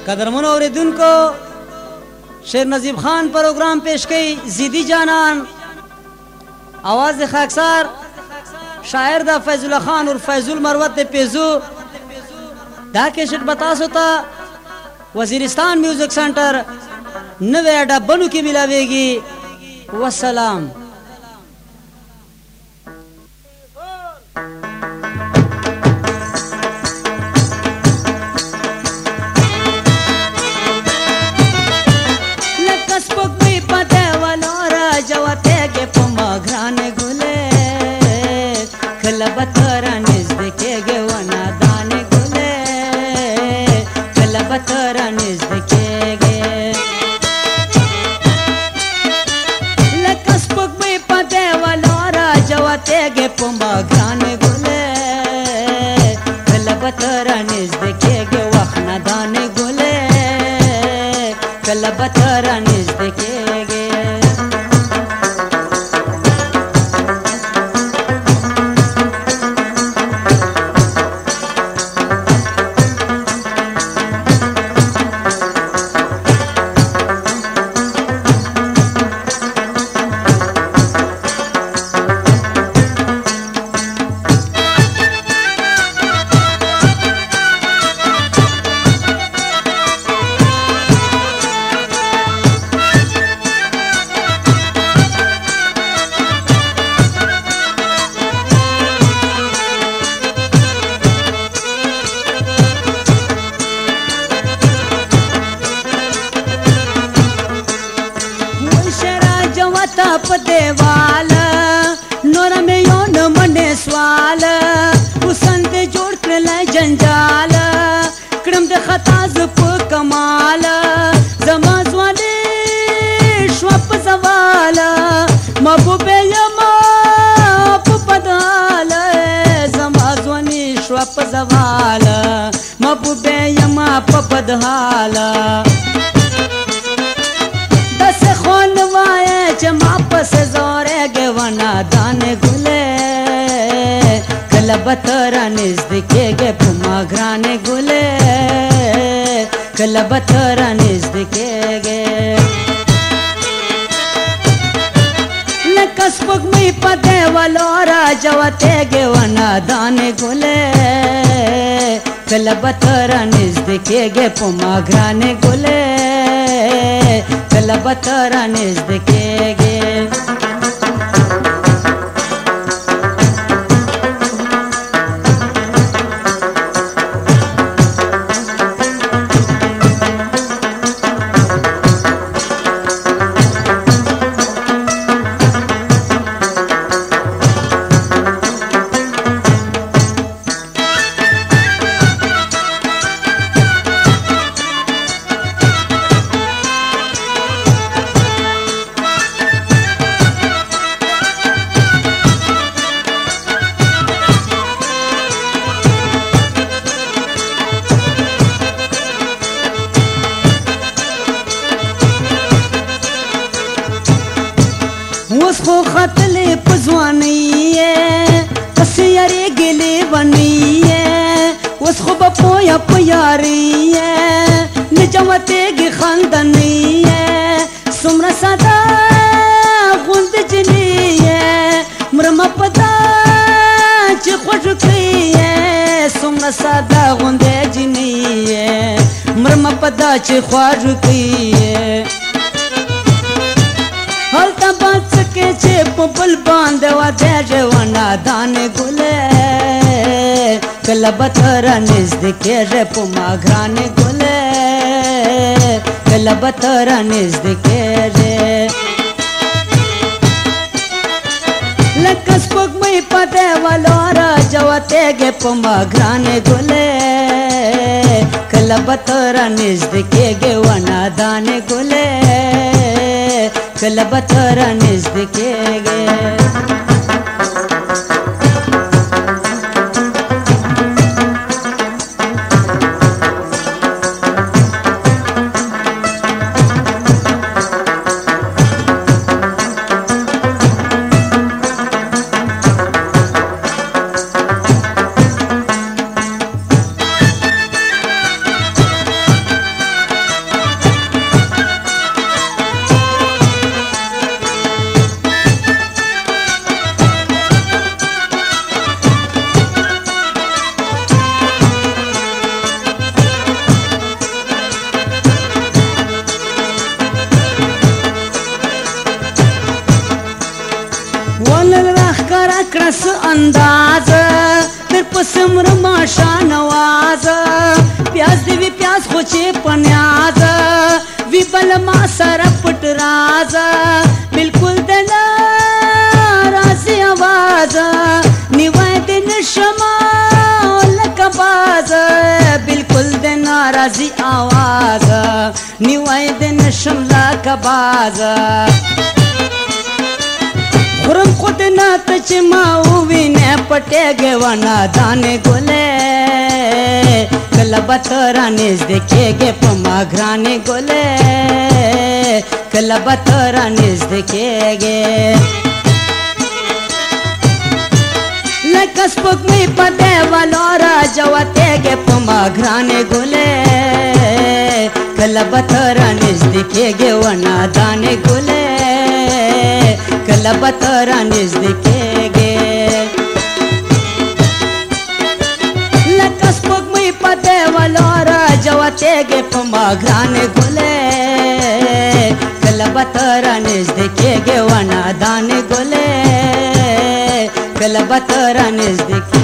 قدرمن اوریدونکو شیر نظیب خان پروگرام پیش کی زیدی جانان आवाज खाकसार शायर दा फैजुल्ला खान और फैजुल मरवत दे पेजू दा केसेट बतास होता वजीरिस्तान म्यूजिक सेंटर नवे अड्डा बनू की मिलावेगी वसलाम। बतरा नजदीके गे वना दाने गुले कल बतरा नजदीके गे लकस पुक में पदे वाला जवाते गे पुमा घाने गुले कल बतरा नजदीके गे वखना दाने गुले कल बतरा नजदीके गे देवाल नोर में योन मने स्वाल उसंद जोड़ कर ले जंजाल क्रम दे खताज प कमाल जमाज वाले श्वप सवाल महबूबे यमा पदाल जमाज वाले श्वप सवाल महबूबे यमा पदहाल जमा पस जोरे गे वना दाने गुले कल बतरा नजदीके गे पुमा घराने गुले कल बतरा नजदीके गे लकस पुक में पदे वालोरा जवाते गे वना दाने गुले कल बतरा नजदीके गे पुमा घराने गुले कल बतरा नजदीके गे उसको खतले पजवानी है कसियारे गिले बनी है उसको बपोया प्यारी है निजमते गी खानदानी है सुमरा सदा गुंद जनी है मरमा पता च खुश की है सुमरा सदा गुंद जनी है मरमा पता च खुश की है हल्का बात के चे पुपल बांधवा दे वना दाने गुले कल बतरा नजदीके रे पुमा घराने गुले कल बतरा नजदीके रे लकस पुक में पदे वालोरा जवाते गे पुमा घराने गुले कल बतरा नजदीके गे वना दाने गुले कल बतरा नजदीके गे انداز در پسمر ماشا نواز پیاز دی وی پیاز خوچے پنیاز وی بل ما سر پٹ راز بالکل دلا راسی آواز نیوائے دن شما لکباز بالکل دن راسی آواز نیوائے دن شم لکباز خورم خود نات چماوی نے پٹے گے ونا دانے گولے کلا بطرا نزدکے گے پما گرانے گولے کلا بطرا نزدکے گے لکس پک می پتے والورا جواتے گے پما گرانے گولے کلا بطرا نزدکے گے ونا دانے گولے کلا بطرا نزدکے گے لکس پک می پتے والورا جواتے گے پما گرانے گولے کلا بطرا نزدکے گے ونا دانے گولے کلا بطرا نزدکے